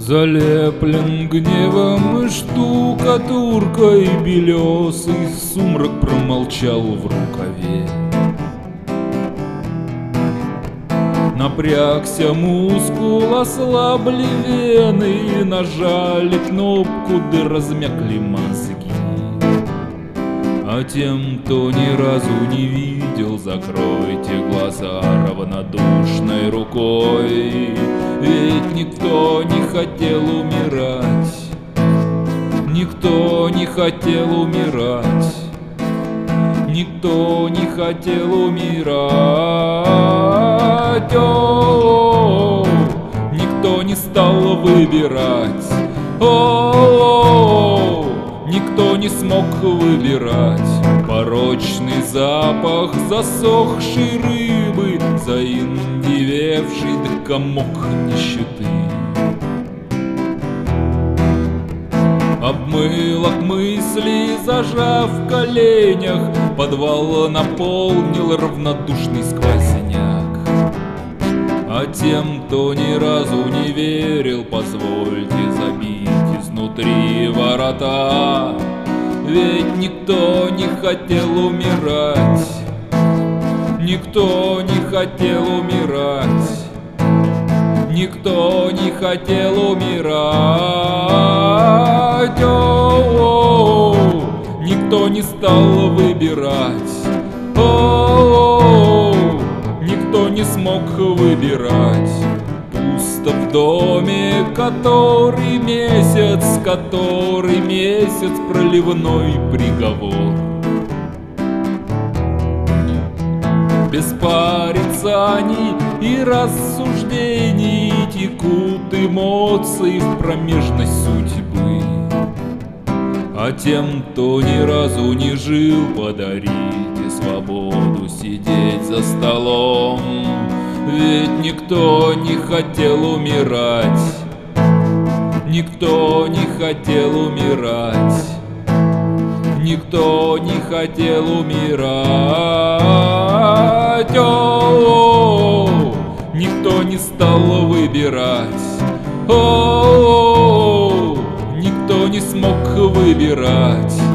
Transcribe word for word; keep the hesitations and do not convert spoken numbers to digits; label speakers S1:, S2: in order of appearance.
S1: Залеплен гневом и штукатуркой, белесый сумрак промолчал в рукаве. Напрягся мускул, ослабли вены, нажали кнопку, да размякли мозги. А тем, кто ни разу не видел, закройте глаза равнодушной рукой. Ведь никто не хотел умирать, никто не хотел умирать, никто не хотел умирать. О, никто не стал выбирать. О, никто не смог выбирать. Порочный запах засохшей рыбы, заиндевевший да комок нищеты. Обмылок мысли, зажав в коленях, подвал наполнил равнодушный сквозняк. А тем, кто ни разу не верил, позвольте забить изнутри ворота. Ведь никто не хотел умирать, никто не хотел умирать, никто не хотел умирать. О, никто не стал выбирать. О, никто не смог выбирать. Пусто в доме, который месяц, который месяц проливной приговор. Без порицаний и рассуждений текут эмоции в промежность судьбы. А тем, кто ни разу не жил, подарите свободу сидеть за столом. Ведь никто не хотел умирать, никто не хотел умирать, никто не хотел умирать. О, никто не стал выбирать. О, никто не смог выбирать.